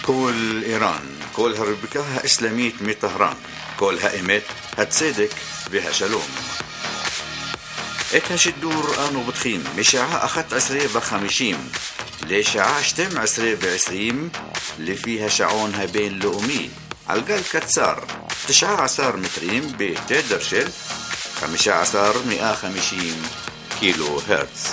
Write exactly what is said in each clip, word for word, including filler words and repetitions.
כל איראן, כל הרפובליקה האסלאמית מטהרן, כל האמת, הצדק והשלום. את השידור אנו פותחים משעה אחת עשרה וחמישים לשעה שתים עשרה ועשרים לפי השעון הבינלאומי, על גל קצר, תשע עשרה מטרים בתדר של חמישה עשר מאה וחמישים קילו הרץ.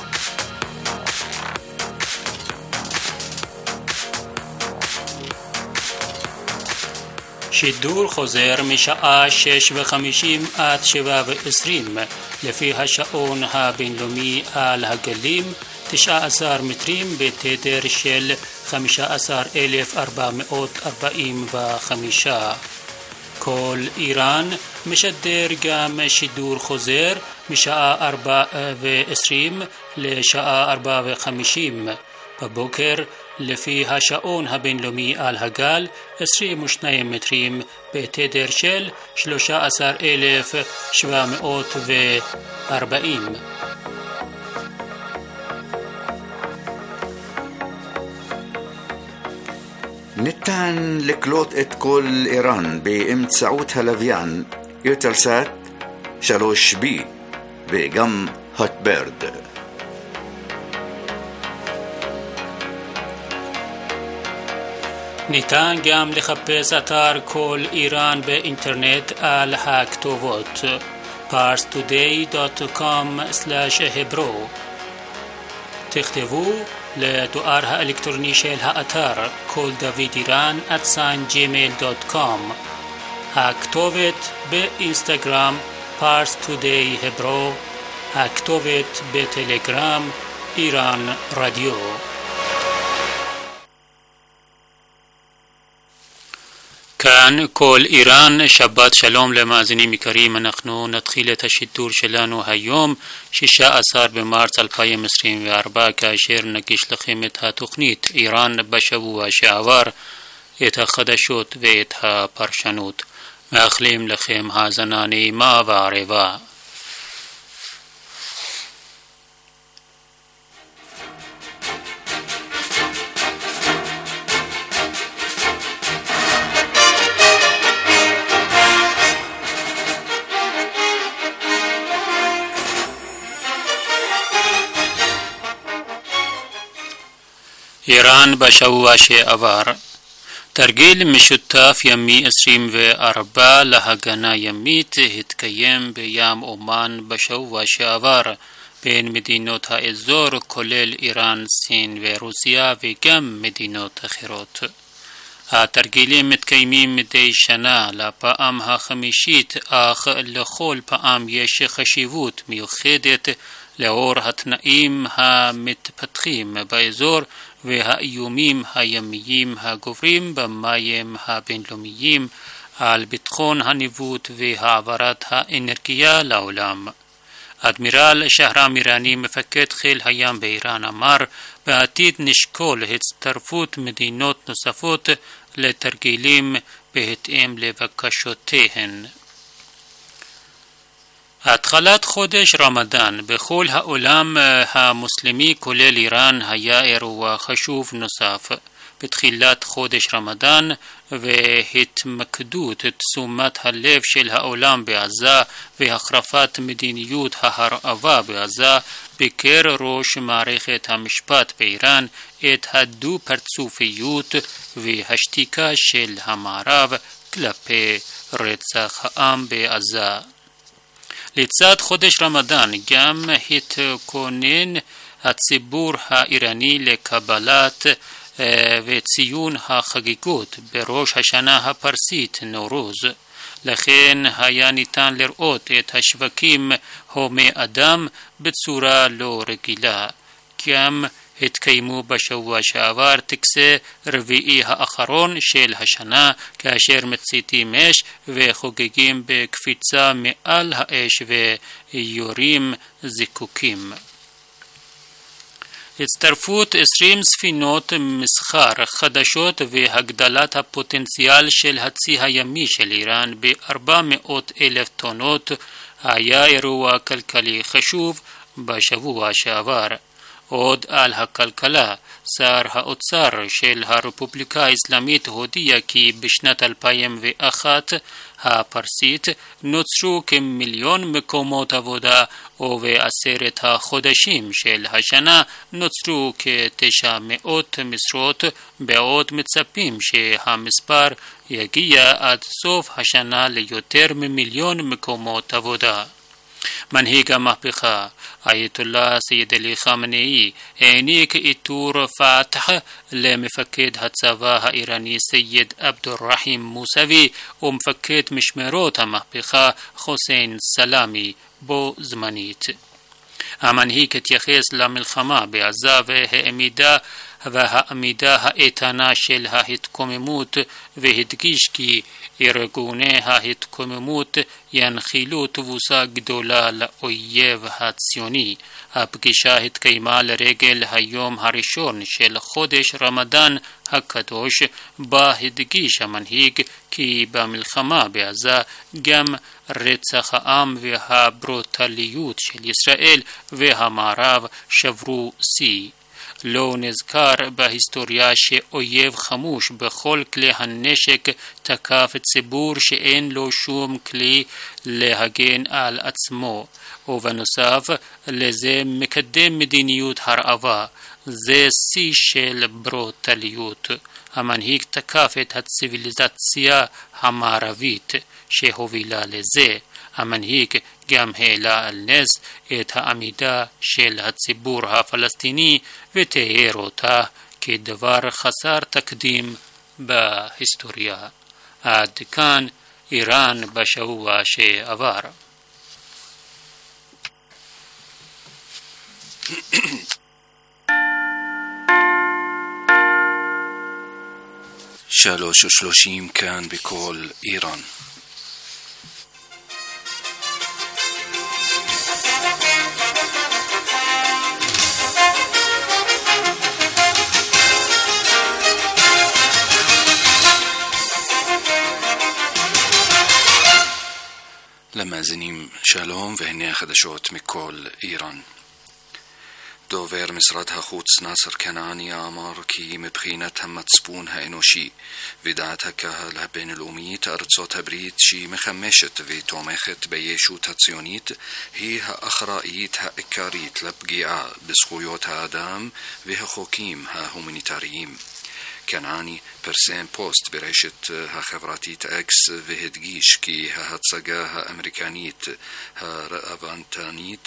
שידור חוזר משעה שש וחמישים עד שבע ועשרים לפי השעון הבינלאומי על הגלים תשע עשרה מטרים בתדר של חמישה עשר אלף ארבע מאות ארבעים וחמש. כל איראן משדר גם שידור חוזר משעה ארבע ועשרים לשעה ארבע וחמישים בבוקר לפי השעון הבינלאומי על הגל עשרים ושניים מטרים בתדר של שלושה עשר אלף שבע מאות וארבעים. ניתן לקלוט את כל איראן באמצעות הלוויין יוטלסאט שלוש בי וגם הוטברד. ניתן גם לחפש אתר כל איראן באינטרנט על הכתובות פארס טודיי דוט קום סלאש hebro. תכתבו לדואר האלקטרוני של האתר כל דוד איראן at gmail דוט קום. הכתובת באינסטגרם פארס טודיי hebro. הכתובת בטלגרם איראן רדיו. כאן כל איראן, שבת שלום למאזינים יקרים. אנחנו נתחיל את השידור שלנו היום שישה עשר במרץ אלפיים עשרים וארבע, כאשר נגיש לכם את התוכנית איראן בשבוע שעבר, את החדשות ואת הפרשנות. מאחלים לכם האזנה נעימה וערבה. איראן בשבוע שעבר. תרגיל משותף ימי עשרים וארבע להגנה ימית התקיים בים אומן בשבוע שעבר בין מדינות האזור, כולל איראן, סין ורוסיה וגם מדינות אחרות. התרגילים מתקיימים מדי שנה לפעם החמישית, אך לכל פעם יש חשיבות מיוחדת לאור התנאים המתפתחים באזור והאיומים הימיים הגוברים במים הבינלאומיים על ביטחון הניווט והעברת האנרגיה לעולם. אדמירל שהרם איראני, מפקד חיל הים באיראן, אמר בעתיד נשקול הצטרפות מדינות נוספות לתרגילים בהתאם לבקשותיהן. התחלת חודש רמדאן בכל העולם המוסלמי כולל איראן היה אירוע חשוב נוסף. בתחילת חודש רמדאן והתמקדות תשומת הלב של העולם בעזה והחרפת מדיניות ההרעבה בעזה, ביקר ראש מערכת המשפט באיראן את הדו-פרצופיות והשתיקה של המערב כלפי רצח העם בעזה. לצד חודש רמדאן גם התכונן הציבור האיראני לקבלת וציון החגיגות בראש השנה הפרסית נורוז. לכן היה ניתן לראות את השווקים הומי אדם בצורה לא רגילה. גם התקיימו בשבוע שעבר טקסי רביעי האחרון של השנה, כאשר מציתים אש וחוגגים בקפיצה מעל האש ויורים זיקוקים. הצטרפות עשרים ספינות מסחר חדשות והגדלת הפוטנציאל של הצי הימי של איראן ב-ארבע מאות אלף טונות היה אירוע כלכלי חשוב בשבוע שעבר. עוד על הכלכלה, שר האוצר של הרפובליקה האסלאמית הודיע כי בשנת אלפיים ואחת הפרסית נוצרו כמיליון מקומות עבודה ובעשרת החודשים של השנה נוצרו כתשע מאות משרות, בעוד מצפים שהמספר יגיע עד סוף השנה ליותר ממיליון מקומות עבודה. מנהיג המהפכה, אייתוללה סייד עלי חמנאי, העניק עיטור פתח למפקד הצבא האיראני סייד עבדולרחים מוסאוי ומפקד משמרות המהפכה חוסיין סלאמי בו זמנית. המנהיג התייחס למלחמה בעזה והעמידה והעמידה האיתנה של ההתקוממות והדגיש כי ארגוני ההתקוממות ינחילו תבוסה גדולה לאויב הציוני. הפגישה התקיימה לרגל היום הראשון של חודש רמדאן הקדוש, בה הדגיש המנהיג כי במלחמה בעזה גם רצח העם והברוטליות של ישראל והמערב שברו שיא. לא נזכר בהיסטוריה שאויב חמוש בכל כלי הנשק תקף ציבור שאין לו שום כלי להגן על עצמו, ובנוסף לזה מקדם מדיניות הרעבה. זה שיא של ברוטליות. המנהיג תקף את הציוויליזציה המערבית שהובילה לזה. המנהיג גם העלה על נס את העמידה של הציבור הפלסטיני ותיאר אותה כדבר חסר תקדים בהיסטוריה. עד כאן איראן בשבוע שעבר. שלוש ושלושים כאן בכל איראן. למאזינים שלום, והנה החדשות מכל איראן. דובר משרד החוץ נאסר כנעני אמר כי מבחינת המצפון האנושי ודעת הקהל הבינלאומית, ארצות הברית שהיא מחמשת ותומכת בישות הציונית היא האחראית העיקרית לפגיעה בזכויות האדם והחוקים ההומניטריים. כנעני פרסם פוסט ברשת החברתית אקס והדגיש כי ההצגה האמריקנית הרעבנתנית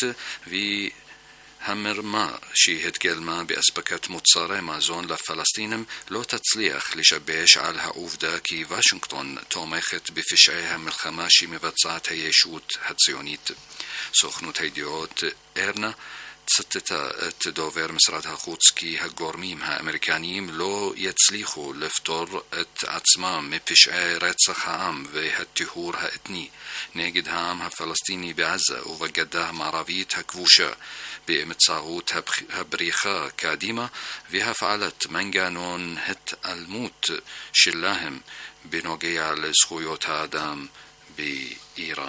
והמרמה שהתגלמה באספקת מוצרי מזון לפלסטינים לא תצליח לשבש על העובדה כי וושינגטון תומכת בפשעי המלחמה שמבצעת הישות הציונית. סוכנות הידיעות ארנה צטטה את דובר משרד החוץ כי הגורמים האמריקניים לא יצליחו לפתור את עצמם מפשעי רצח העם והטיהור האתני נגד העם הפלסטיני בעזה ובגדה המערבית הכבושה באמצעות הבריחה קדימה והפעלת מנגנון התעלמות שלהם בנוגע לזכויות האדם באיראן.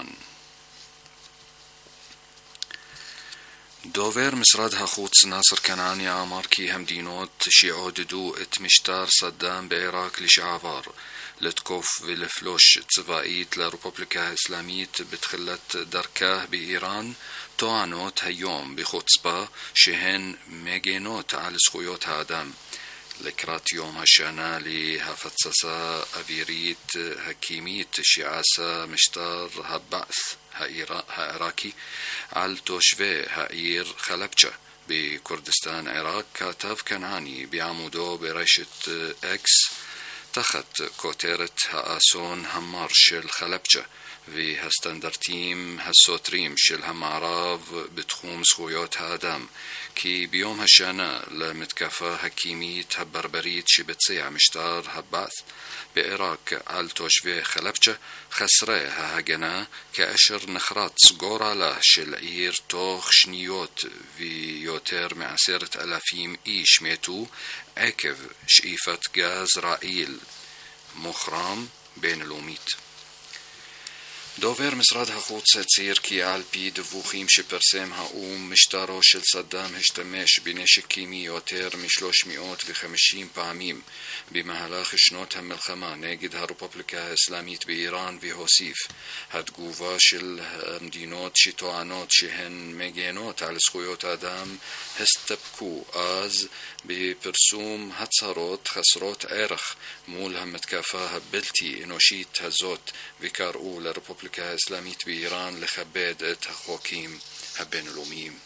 דובר משרד החוץ נאסר כנעני אמר כי המדינות שעודדו את משטר סדאם בעיראק לשעבר לתקוף ולפלוש צבאית לרפובליקה האסלאמית בתחילת דרכה באיראן טוענות היום בחוצפה שהן מגנות על זכויות האדם. לקראת יום השנה להפצצה אווירית הקימית שעשה משטר הבעת' העיראקי על תושבי העיר חלבצ'ה בכורדיסטן עיראק, כתב כנעני בעמודו ברשת אקס תחת כותרת האסון המר של חלבצ'ה והסטנדרטים הסותרים של המערב בתחום זכויות האדם, כי ביום השנה למתקפה הקימית הברברית שביצע משטר הבעת' בעיראק על תושבי חלבצ'ה חסרי ההגנה, כאשר נחרץ גורלה של עיר תוך שניות ויותר מעשרת אלפים איש מתו עקב שאיפת גז רעיל מוחרם בינלאומית. דובר משרד החוץ הצהיר כי על פי דיווחים שפרסם האו"ם, משטרו של סדאם השתמש בנשק קימי יותר מ-שלוש מאות וחמישים פעמים במהלך שנות המלחמה נגד הרפובליקה האסלאמית באיראן, והוסיף: התגובה של המדינות שטוענות שהן מגנות על זכויות האדם הסתפקו אז בפרסום הצהרות חסרות ערך מול המתקפה הבלתי אנושית הזאת, וקראו לרפובליקה האסלאמית באיראן לכבד את החוקים הבינלאומיים.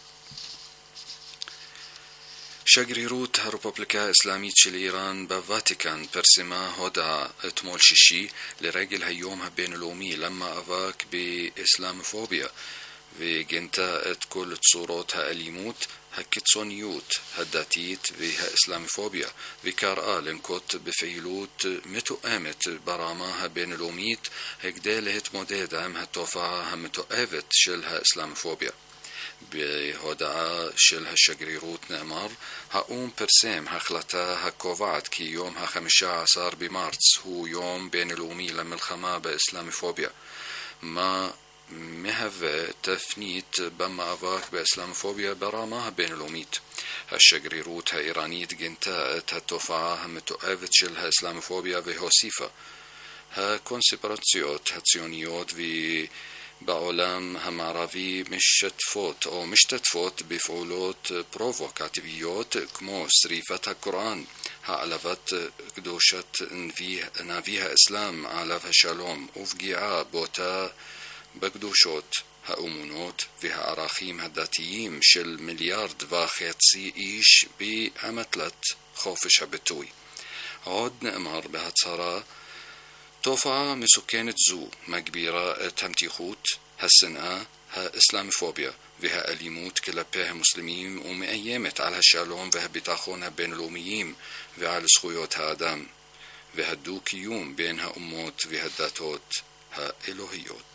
שגרירות הרפובליקה האסלאמית של איראן בוותיקן פרסמה הודעה אתמול שישי לרגל היום הבינלאומי למאבק באסלאמופוביה, וגינתה את כל צורות האלימות, הקיצוניות הדתית והאסלאמופוביה, וקראה לנקוט בפעילות מתואמת ברמה הבינלאומית כדי להתמודד עם התופעה המתועבת של האסלאמופוביה. בהודעה של השגרירות נאמר: האו"ם פרסם החלטה הקובעת כי יום ה-חמישה עשר במרץ הוא יום בינלאומי למלחמה באסלאמופוביה, מה מהווה תפנית במאבק באסלאמופוביה ברמה הבינלאומית. השגרירות האיראנית גינתה את התופעה המתועבת של האסלאמופוביה והוסיפה: הקונספירציות הציוניות בעולם המערבי משתפות או משתתפות בפעולות פרובוקטיביות כמו שריפת הקוראן, העלבת קדושת נביא, נביא האסלאם עליו השלום, ופגיעה בוטה בקדושות האמונות והערכים הדתיים של מיליארד וחצי איש באמתלת חופש הביטוי. עוד נאמר בהצהרה: תופעה מסוכנת זו מגבירה את המתיחות, השנאה, האסלאמופוביה והאלימות כלפי המוסלמים, ומאיימת על השלום והביטחון הבינלאומיים ועל זכויות האדם והדו-קיום בין האומות והדתות האלוהיות.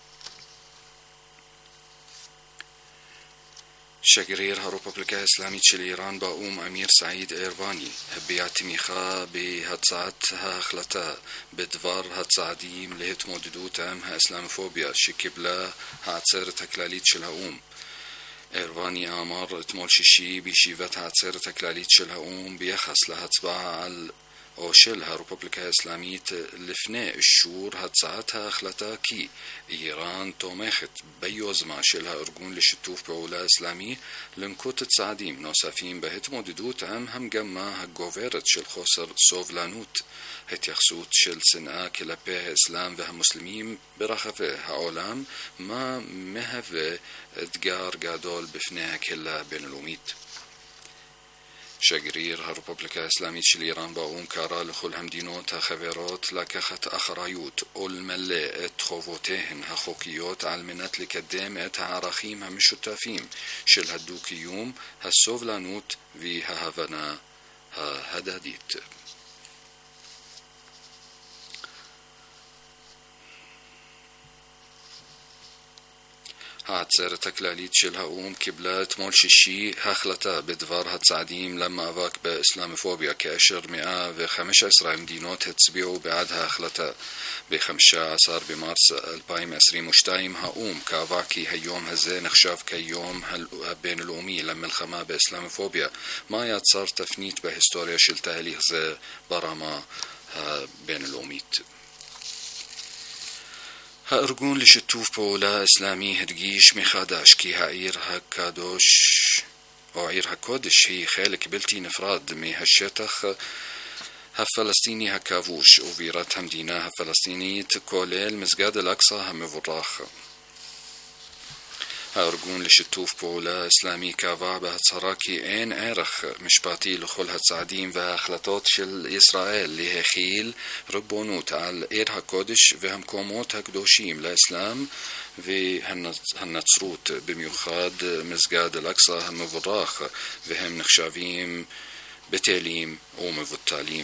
שגריר הרפובליקה האסלאמית של איראן באו"ם אמיר סעיד אירווני הביע תמיכה בהצעת ההחלטה בדבר הצעדים להתמודדות עם האסלאמופוביה שקיבלה העצרת הכללית של האו"ם. אירווני אמר אתמול שישי בישיבת העצרת הכללית של האו"ם ביחס להצבעה על או של הרפובליקה האסלאמית לפני אישור הצעת ההחלטה כי איראן תומכת ביוזמה של הארגון לשיתוף פעולה אסלאמי לנקוט צעדים נוספים בהתמודדות עם המגמה הגוברת של חוסר סובלנות, התייחסות של שנאה כלפי האסלאם והמוסלמים ברחבי העולם, מה מהווה אתגר גדול בפני הקהילה הבינלאומית. שגריר הרפובליקה האסלאמית של איראן באו"ם קרא לכל המדינות החברות לקחת אחריות ולמלא את חובותיהן החוקיות על מנת לקדם את הערכים המשותפים של הדו-קיום, הסובלנות וההבנה ההדדית. העצרת הכללית של האו"ם קיבלה אתמול שישי החלטה בדבר הצעדים למאבק באסלאמופוביה, כאשר מאה וחמש עשרה מדינות הצביעו בעד ההחלטה. ב-חמישה עשר במרץ אלפיים עשרים ושתיים האו"ם קבע כי היום הזה נחשב כיום הבינלאומי למלחמה באסלאמופוביה, מה יצר תפנית בהיסטוריה של תהליך זה ברמה הבינלאומית. הארגון לשיתוף פעולה אסלאמי הדגיש מחדש כי העיר הקדוש או עיר הקודש היא חלק בלתי נפרד מהשטח הפלסטיני הכבוש ובירת המדינה הפלסטינית, כולל מסגד אל-אקצא המבורך. הארגון לשיתוף פעולה אסלאמי קבע בהצהרה כי אין ערך משפטי לכל הצעדים וההחלטות של ישראל להכיל ריבונות על עיר הקודש והמקומות הקדושים לאסלאם והנצרות, במיוחד מסגד אל-אקצא המבורך, והם נחשבים בטלים ומבוטלים.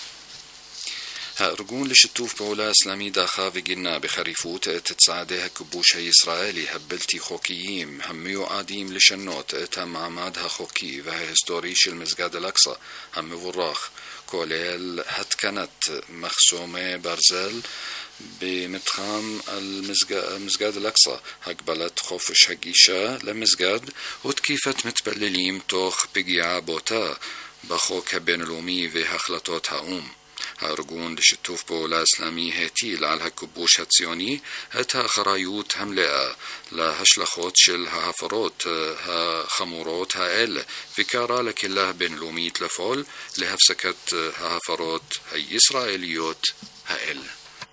הארגון לשיתוף פעולה אסלאמי דחה וגינה בחריפות את צעדי הכיבוש הישראלי הבלתי חוקיים המיועדים לשנות את המעמד החוקי וההיסטורי של מסגד אל-אקצא המבורך, כולל התקנת מחסומי ברזל במתחם המסגד אל-אקצא, הגבלת חופש הגישה למסגד ותקיפת מתפללים תוך פגיעה בוטה בחוק הבינלאומי והחלטות האו"ם. הארגון לשיתוף פעולה אסלאמי הטיל על הכיבוש הציוני את האחריות המלאה להשלכות של ההפרות החמורות האלה, וקרא לקהילה הבינלאומית לפעול להפסקת ההפרות הישראליות האלה.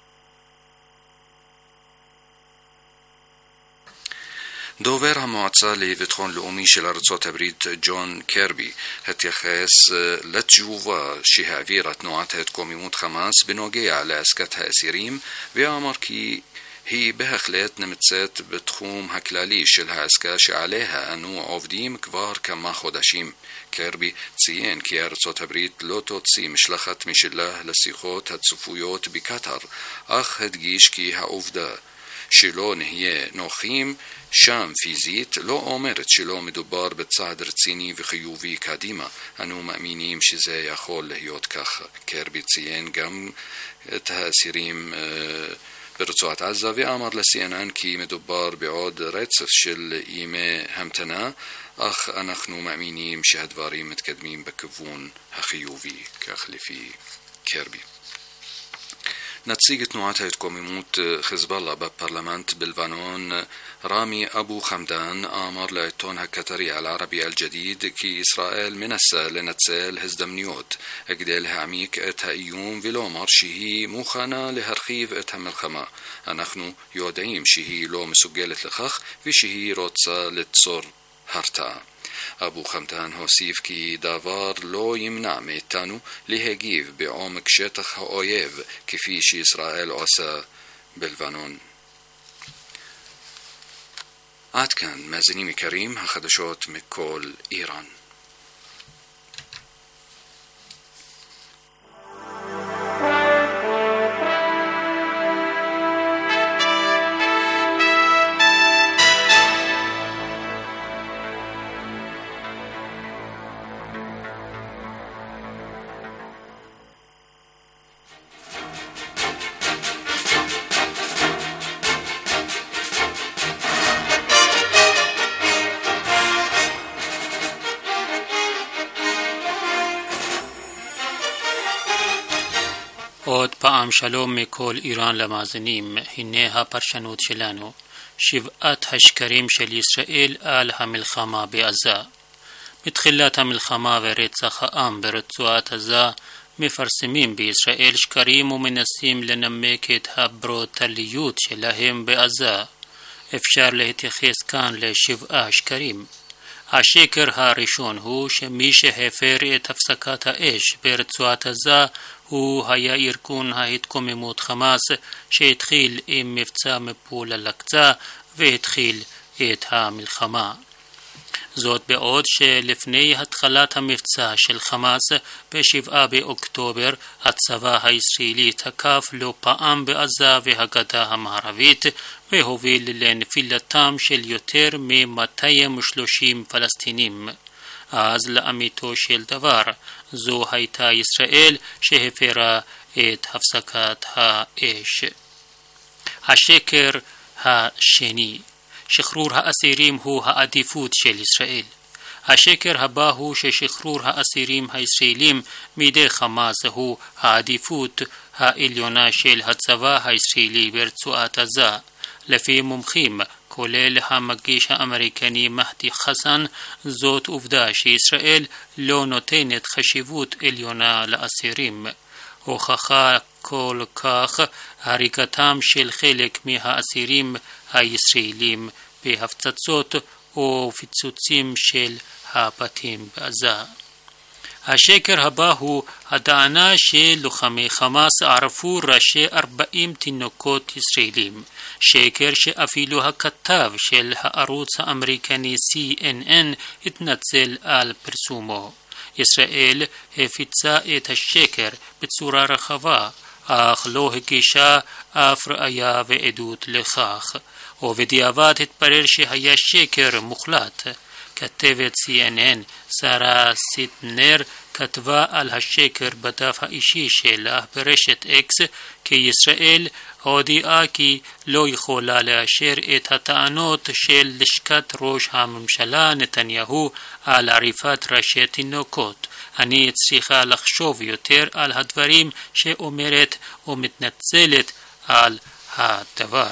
דובר המועצה לביטחון לאומי של ארצות הברית ג'ון קרבי התייחס לתגובה שהעבירה תנועת ההתקוממות חמאס בנוגע לעסקת האסירים, ואמר כי היא בהחלט נמצאת בתחום הכללי של העסקה שעליה אנו עובדים כבר כמה חודשים. קרבי ציין כי ארצות הברית לא תוציא משלחת משלה לשיחות הצפויות בקטר, אך הדגיש כי העובדה שלא נהיה נוחים שם פיזית לא אומרת שלא מדובר בצעד רציני וחיובי קדימה. אנו מאמינים שזה יכול להיות ככה. קרבי ציין גם את האסירים ברצועת עזה ואמר ל-סי אן אן כי מדובר בעוד רצף של ימי המתנה, אך אנחנו מאמינים שהדברים מתקדמים בכיוון החיובי, כך לפי קרבי. נציג תנועת ההתקוממות חיזבאללה בפרלמנט בלבנון רמי אבו חמדאן אמר לעיתון הקטרי אל-ערבי אל-ג'דיד כי ישראל מנסה לנצל הזדמנויות כדי להעמיק את האיום ולומר שהיא מוכנה להרחיב את המלחמה. אנחנו יודעים שהיא לא מסוגלת לכך ושהיא רוצה ליצור הרתעה. אבו חמדאן הוסיף כי דבר לא ימנע מאיתנו להגיב בעומק שטח האויב כפי שישראל עושה בלבנון. עד כאן מאזינים יקרים, החדשות מכל איראן. עוד פעם שלום מכל איראן למאזינים. הנה הפרשנות שלנו. שבעת השקרים של ישראל על המלחמה בעזה. מתחילת המלחמה ורצח העם ברצועת עזה מפרסמים בישראל שקרים ומנסים לנמק את הברוטליות שלהם בעזה. אפשר להתייחס כאן לשבעה שקרים. השקר הראשון הוא שמי שהפר את הפסקת האש ברצועת עזה הוא היה ארגון ההתקוממות חמאס שהתחיל עם מבצע מפול אל-אקצא והתחיל את המלחמה. זאת בעוד שלפני התחלת המבצע של חמאס בשבעה באוקטובר הצבא הישראלי תקף לא פעם בעזה והגדה המערבית והוביל לנפילתם של יותר מ-מאתיים ושלושים פלסטינים. אז לאמיתו של דבר זו הייתה ישראל שהפרה את הפסקת האש. השקר השני, שחרור האסירים הוא העדיפות של ישראל. השקר הבא הוא ששחרור האסירים הישראלים מידי חמאס הוא העדיפות העליונה של הצבא הישראלי ברצועת עזה. לפי מומחים, כולל המגיש האמריקני מהדי חסן, זאת עובדה שישראל לא נותנת חשיבות עליונה לאסירים. הוכחה כל כך הריגתם של חלק מהאסירים הישראלים בהפצצות או פיצוצים של הבתים בעזה. השקר הבא הוא הטענה של לוחמי חמאס ערפו ראשי ארבעים תינוקות ישראלים, שקר שאפילו הכתב של הערוץ האמריקני סי אן אן התנצל על פרסומו. ישראל הפיצה את השקר בצורה רחבה, אך לא הגישה אף ראיה ועדות לכך, ובדיעבד התברר שהיה שקר מוחלט. כתבת סי אן אן שרה סיטנר כתבה על השקר בדף האישי שלה ברשת אקס כי ישראל הודיעה כי לא יכולה לאשר את הטענות של לשכת ראש הממשלה נתניהו על עריפת ראשי תינוקות. אני צריכה לחשוב יותר על הדברים שאומרת ומתנצלת על הדבר.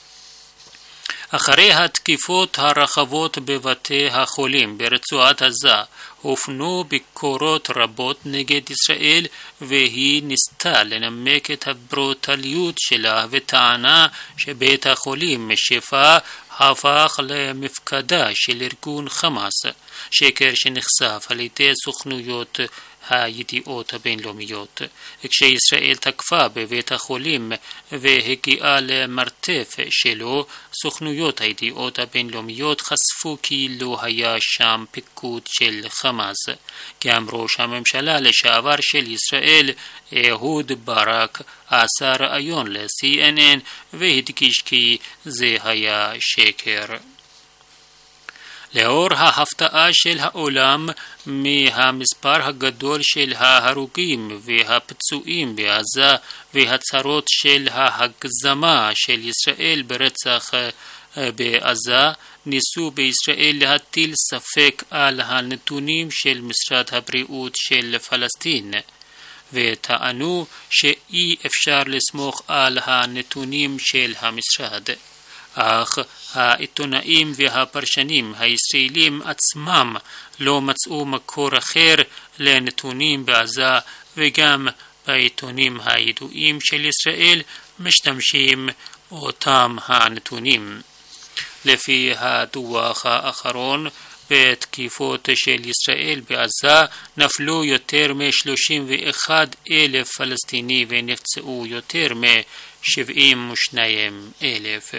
אחרי התקיפות הרחבות בבתי החולים ברצועת עזה הופנו ביקורות רבות נגד ישראל והיא ניסתה לנמק את הברוטליות שלה וטענה שבית החולים שיפא הפך למפקדה של ארגון חמאס, שקר שנחשף על ידי סוכנויות הידיעות הבינלאומיות. כשישראל תקפה בבית החולים והגיעה למרתף שלו, סוכנויות הידיעות הבינלאומיות חשפו כי לא היה שם פיקוד של חמאס. גם ראש הממשלה לשעבר של ישראל, אהוד ברק, עשה ראיון ל-סי אן אן והדגיש כי זה היה שקר. לאור ההפתעה של העולם מהמספר הגדול של ההרוגים והפצועים בעזה והצהרות של ההגזמה של ישראל ברצח בעזה, ניסו בישראל להטיל ספק על הנתונים של משרד הבריאות של פלסטין וטענו שאי אפשר לסמוך על הנתונים של המשרד. אך העיתונאים והפרשנים הישראלים עצמם לא מצאו מקור אחר לנתונים בעזה וגם בעיתונים הידועים של ישראל משתמשים אותם הנתונים. לפי הדוח האחרון, בתקיפות של ישראל בעזה נפלו יותר מ-שלושים ואחד אלף פלסטיני ונפצעו יותר מ-שבעים ושניים אלף.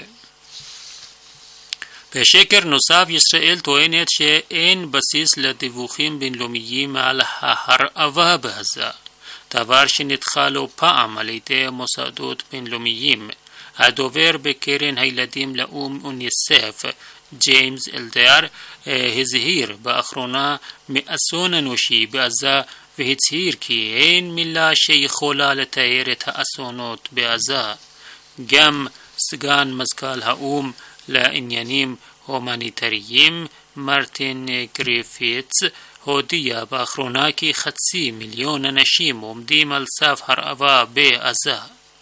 בשקר נוסף ישראל טוענת שאין בסיס לדיווחים בינלאומיים על ההרעבה בעזה, דבר שנדחה לא פעם על ידי מוסדות בינלאומיים. הדובר בקרן הילדים לאום אוניסף, ג'יימס אלדר, הזהיר באחרונה מאסון אנושי בעזה והצהיר כי אין מילה שיכולה לתאר את האסונות בעזה. גם סגן מזכ"ל האום לעניינים הומניטריים מרטין גריפיץ הודיע באחרונה כי חצי מיליון אנשים עומדים על סף הרעבה בעזה.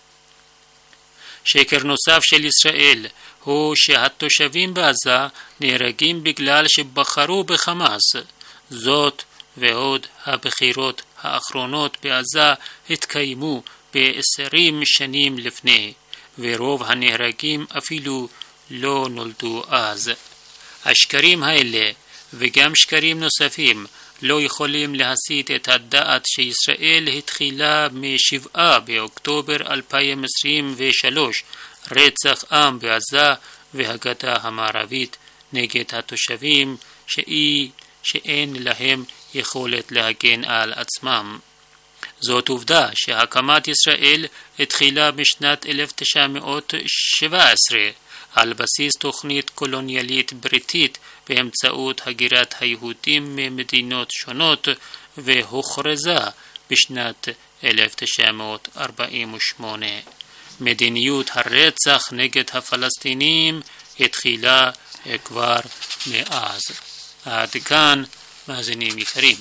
שקר נוסף של ישראל הוא שהתושבים בעזה נהרגים בגלל שבחרו בחמאס. זאת ועוד, הבחירות האחרונות בעזה התקיימו ב-עשרים שנים לפני, ורוב הנהרגים אפילו לא נולדו אז. השקרים האלה וגם שקרים נוספים לא יכולים להסיט את הדעת שישראל התחילה מ-שבעה באוקטובר אלפיים עשרים ושלוש רצח עם בעזה והגדה המערבית נגד התושבים שאי, שאין להם יכולת להגן על עצמם. זאת עובדה שהקמת ישראל התחילה בשנת אלף תשע מאות שבע עשרה על בסיס תוכנית קולוניאלית בריטית באמצעות הגירת היהודים ממדינות שונות והוכרזה בשנת אלף תשע מאות ארבעים ושמונה. מדיניות הרצח נגד הפלסטינים התחילה כבר מאז. עד כאן מאזינים יקרים.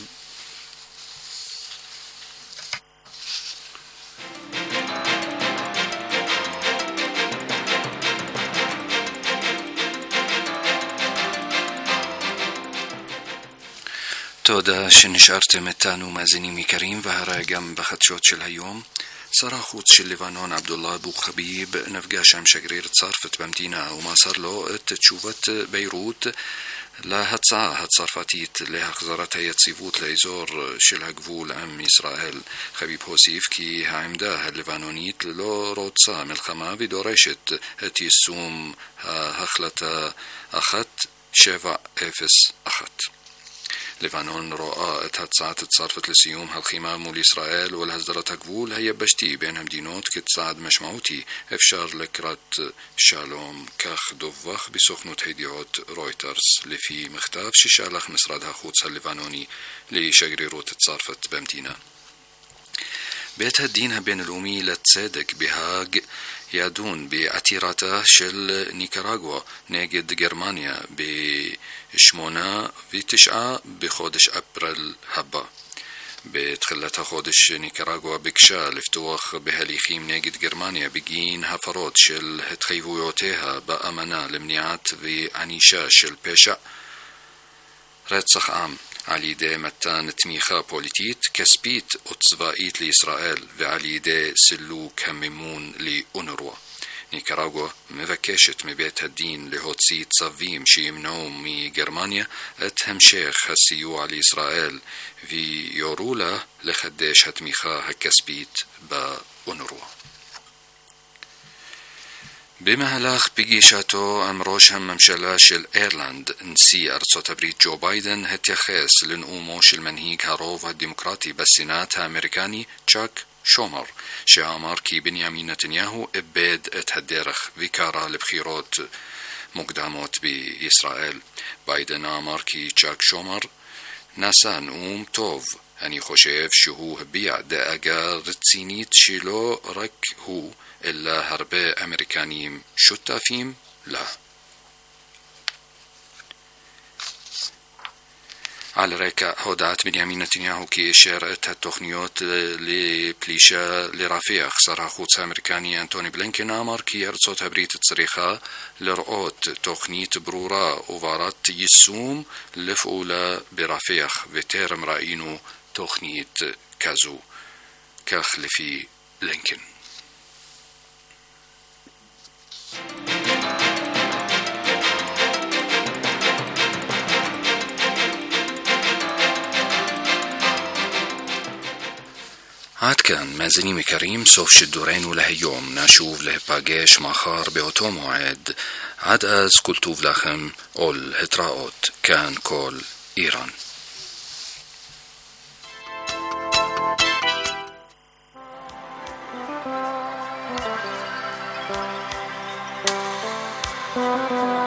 תודה שנשארתם איתנו מאזינים יקרים, והרי גם בחדשות של היום. שר החוץ של לבנון עבדולlah אבו חביב נפגש עם שגריר צרפת במדינה ומסר לו את תשובת ביירות להצעה הצרפתית להחזרת היציבות לאזור של הגבול עם ישראל. חביב הוסיף כי העמדה הלבנונית לא רוצה מלחמה ודורשת את יישום ההחלטה אחת שבע אפס אחת. لبنان رأى هتصعد تصرفت لسيوم هالخيمة مول إسرائيل والهزدرة قبول هي بشتي بينهم دينوت كتصعد مشمعوتي افشار لكرات شالوم كاخ دوفخ بسخنة هيديوت رويترز لفي مختاف ششالخ مصردها خوتس اللبناني لشجريروت تصرفت بمدينة بيت الدين بين الأمي لتصدق بهاج يادون بعتيراته شل نيكاراغوا نجد جرمانيا بشمونا في تشعة بخودش أبريل هبا بتخلتها خودش نيكاراغوا بكشا لفتوخ بهاليخيم نجد جرمانيا بجين هفرات شل هتخيفويوتيها بأمنا لمنيعات في عنيشة شل بيشع رتصخ عام على يدي متان تميخا بوليتيت كسبيت وتصفائيت لإسرائيل وعلى يدي سلوك هممون لأونروا نيكاراغوا مفكشت مبيت الدين لهوتسي تصفيم شي منوم مي جرمانيا اتهم شيخ هسيو على إسرائيل في يورولا لخدش هتميخا هكسبيت بأونروا بمهلاخ بقيشاتو امروش هم ممشلاش الايرلاند نسي ارصوت بريد جو بايدن هتيخيس لنقوموش المنهيك هاروف الديمقراطي بالسينات امريكاني تشاك شومر شامر كي بنيامين نتنياهو ابيد اتهدرخ فيكارا لبخيروت مقداموت بإسرائيل بايدن امر كي تشاك شومر ناسا نقوم توف هني خوشيف شهو بيع دقاقا رتسينيت شيلو رك هو إلا هربي أمريكانيم شتافيم لا على ريكا هودات بنيامين نتنياهو كي إشارت التخنيوت لبليشة لرافيخ صرها خوتس أمريكاني أنتوني بلينكين آمر كي أرصوت هبريت تصريخا لرؤوت تخنيت برورا وفارات يسوم لفؤولة برافيخ وتيرم رأينو تخنيت كازو كخلفي بلينكين عاد كان مازنيمي كريم صوف شدورين وله يوم ناشوف له باقيش ماخار بأوتو موعد عاد از كلتوف لخم أول هتراؤت كان كل إيران Thank you.